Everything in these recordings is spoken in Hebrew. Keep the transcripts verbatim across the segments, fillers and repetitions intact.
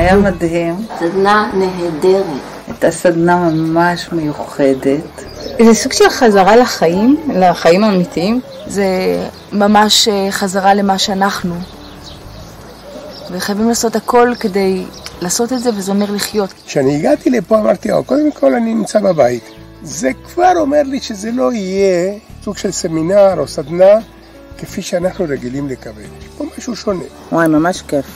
היה מדהים. סדנה נהדרת. הייתה סדנה ממש מיוחדת. זה סוג של חזרה לחיים, לחיים האמיתיים. זה ממש חזרה למה שאנחנו. וחייבים לעשות הכל כדי לעשות את זה, וזה אומר לחיות. כשאני הגעתי לפה אמרתי, או, קודם כל אני נמצא בבית. זה כבר אומר לי שזה לא יהיה סוג של סמינר או סדנה כפי שאנחנו רגילים לקבל. יש פה משהו שונה. וואי, ממש כיף.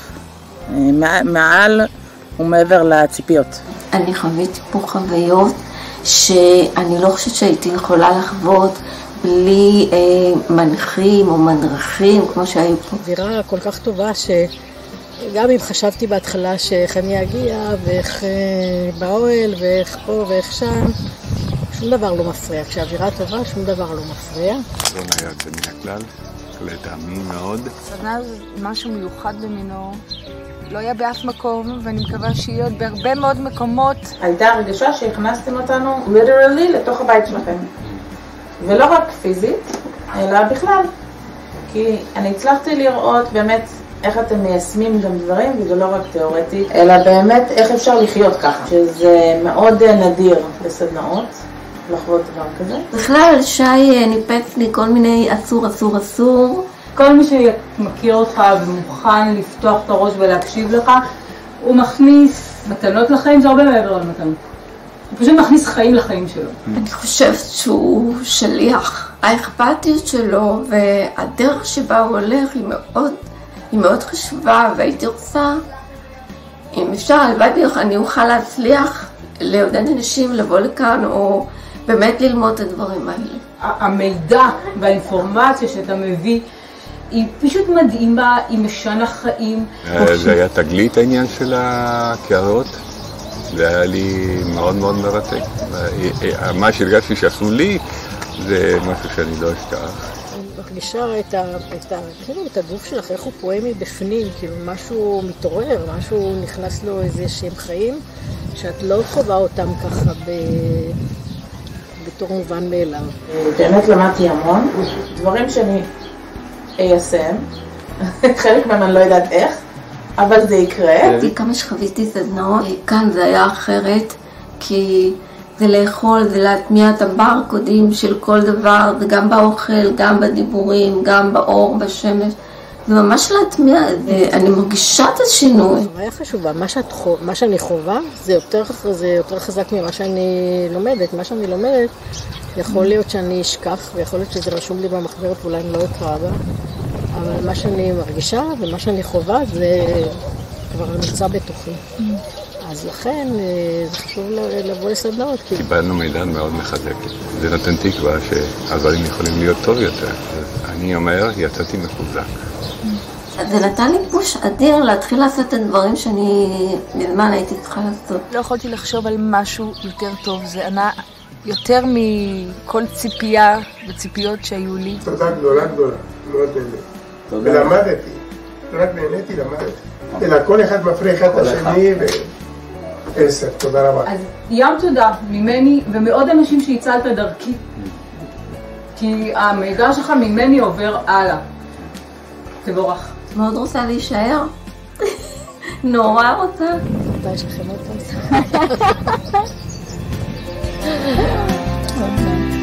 מעל ומעבר לציפיות. אני חוויתי פה חוויות שאני לא חושבת שהייתי יכולה לחוות בלי אה, מנחים או מדרכים כמו שהיו פה. אווירה כל כך טובה שגם אם חשבתי בהתחלה שאיך אני אגיע ואיך אה, באוהל ואיך פה ואיך שם, שום דבר לא מפריע. כשאווירה טובה שום דבר לא מפריע. לא היה יוצא מן הכלל, לטעמי מאוד. סדנה זה משהו מיוחד במינו. לא היה באף מקום, ואני מקווה שיהיה עוד בהרבה מאוד מקומות. הייתה הרגשה שהכנסתם אותנו literally לתוך הבית שלכם. ולא רק פיזית, אלא בכלל. כי אני הצלחתי לראות באמת איך אתם מיישמים גם דברים, וזה לא רק תיאורטי, אלא באמת איך אפשר לחיות ככה. שזה מאוד נדיר בסדנאות, לחוות דבר כזה. בכלל, שי ניפץ לי כל מיני אסור, אסור, אסור. כל מי שמכיר אותך ומוכן לפתוח את הראש ולהקשיב לך, הוא מכניס מתנות לחיים, זה הרבה מעבר למתנות. הוא פשוט מכניס חיים לחיים שלו. אני חושבת שהוא שליח. האכפתיות שלו והדרך שבה הוא הולך היא מאוד, היא מאוד חשובה, והייתי רוצה, אם אפשר, הלוואי אני אוכל להצליח לעודד אנשים לבוא לכאן או באמת ללמוד את הדברים האלה. המידע והאינפורמציה שאתה מביא היא פשוט מדהימה, היא משנה חיים. זה היה תגלית העניין של הקערות, זה היה לי מאוד מאוד מרתק. מה שהרגשתי שעשו לי זה משהו שאני לא אשכח. אני מרגישה את, ה, את, ה, כאילו, את הגוף שלך, איך הוא פועם מבפנים, כאילו משהו מתעורר, משהו נכנס לו איזה שהם חיים, שאת לא חווה אותם ככה ב... בתור מובן מאליו. באמת למדתי המון, דברים שאני איישם, חלק מהם אני לא יודעת איך, אבל זה יקרה. כמה שחוויתי סדנאות, כאן זה היה אחרת, כי זה לאכול, זה להטמיע את הברקודים של כל דבר, זה גם באוכל, גם בדיבורים, גם באור, בשמש. זה ממש להטמיע את זה, אני מרגישה את השינוי. זה היה חשובה, מה, שאת, מה שאני חובה זה יותר, זה יותר חזק ממה שאני לומדת. מה שאני לומדת יכול להיות שאני אשכח, ויכול להיות שזה רשום לי במחברת ואולי אני לא אקרא בה. אבל מה שאני מרגישה ומה שאני חובה זה כבר נמצא בתוכי. אז לכן זה חשוב לבוא לסדנאות. קיבלנו מידע מאוד מחזק. זה נותן תקווה שהדברים יכולים להיות טוב יותר. אני אומר, יצאתי מחוזק. זה נתן לי פוש אדיר להתחיל לעשות את הדברים שאני מזמן הייתי צריכה לעשות. לא יכולתי לחשוב על משהו יותר טוב. זה ענה יותר מכל ציפייה וציפיות שהיו לי. תודה גדולה גדולה, מאוד נהנית. ולמדתי, לא רק נהניתי, למדתי. אלא כל אחד מפריע אחד את השני ועשר, תודה רבה. אז ים תודה ממני ומעוד אנשים שהצלת דרכי. כי המידע שלך ממני עובר הלאה. תבורך. מאוד רוצה להישאר. נורא רוצה. אתה יש לכם אותה.